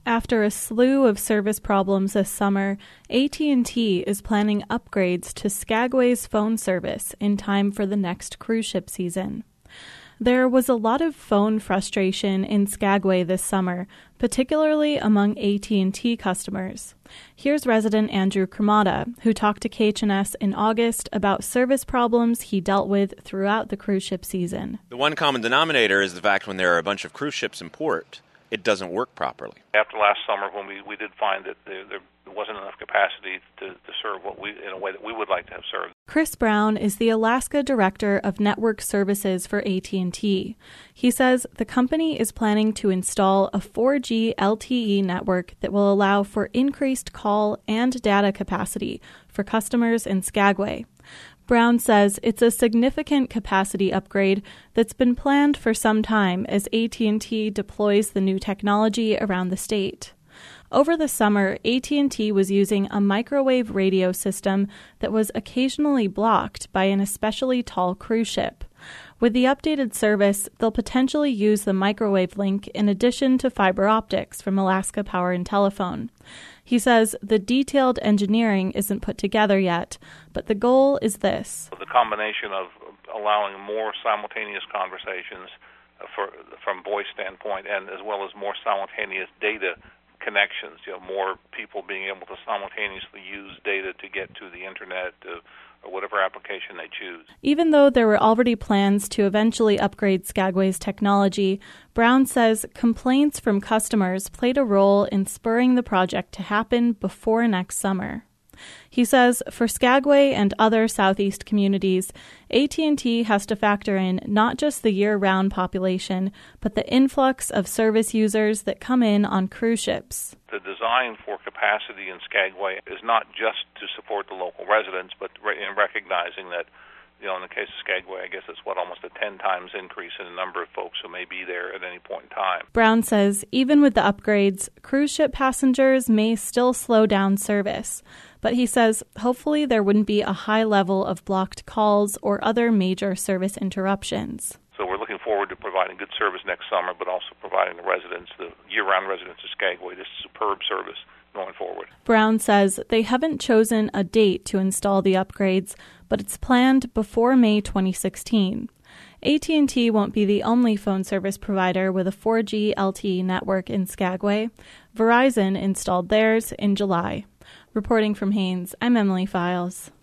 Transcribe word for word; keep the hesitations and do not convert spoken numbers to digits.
After a slew of service problems this summer, A T and T is planning upgrades to Skagway's phone service in time for the next cruise ship season. There was a lot of phone frustration in Skagway this summer, particularly among A T and T customers. Here's resident Andrew Cremata, who talked to K H N S in August about service problems he dealt with throughout the cruise ship season. The one common denominator is the fact when there are a bunch of cruise ships in port, it doesn't work properly. After last summer, when we, we did find that there, there wasn't enough capacity to, to serve what we in a way that we would like to have served. Chris Brown is the Alaska Director of Network Services for A T and T. He says the company is planning to install a four G L T E network that will allow for increased call and data capacity for customers in Skagway. Brown says it's a significant capacity upgrade that's been planned for some time as A T and T deploys the new technology around the state. Over the summer, A T and T was using a microwave radio system that was occasionally blocked by an especially tall cruise ship. With the updated service, they'll potentially use the microwave link in addition to fiber optics from Alaska Power and Telephone. He says the detailed engineering isn't put together yet, but the goal is this. The combination of allowing more simultaneous conversations for, from voice standpoint and as well as more simultaneous data connections, you know, more people being able to simultaneously use data to get to the internet uh, or whatever application they choose. Even though there were already plans to eventually upgrade Skagway's technology, Brown says complaints from customers played a role in spurring the project to happen before next summer. He says for Skagway and other southeast communities, A T and T has to factor in not just the year-round population, but the influx of service users that come in on cruise ships. The design for capacity in Skagway is not just to support the local residents, but in recognizing that, you know, in the case of Skagway, I guess it's what, almost a ten times increase in the number of folks who may be there at any point in time. Brown says even with the upgrades, cruise ship passengers may still slow down service. But he says hopefully there wouldn't be a high level of blocked calls or other major service interruptions. So we're looking forward to providing good service next summer, but also providing the residents, the year-round residents of Skagway, this superb service going forward. Brown says they haven't chosen a date to install the upgrades, but it's planned before May twenty sixteen. A T and T won't be the only phone service provider with a four G L T E network in Skagway. Verizon installed theirs in July. Reporting from Haines, I'm Emily Files.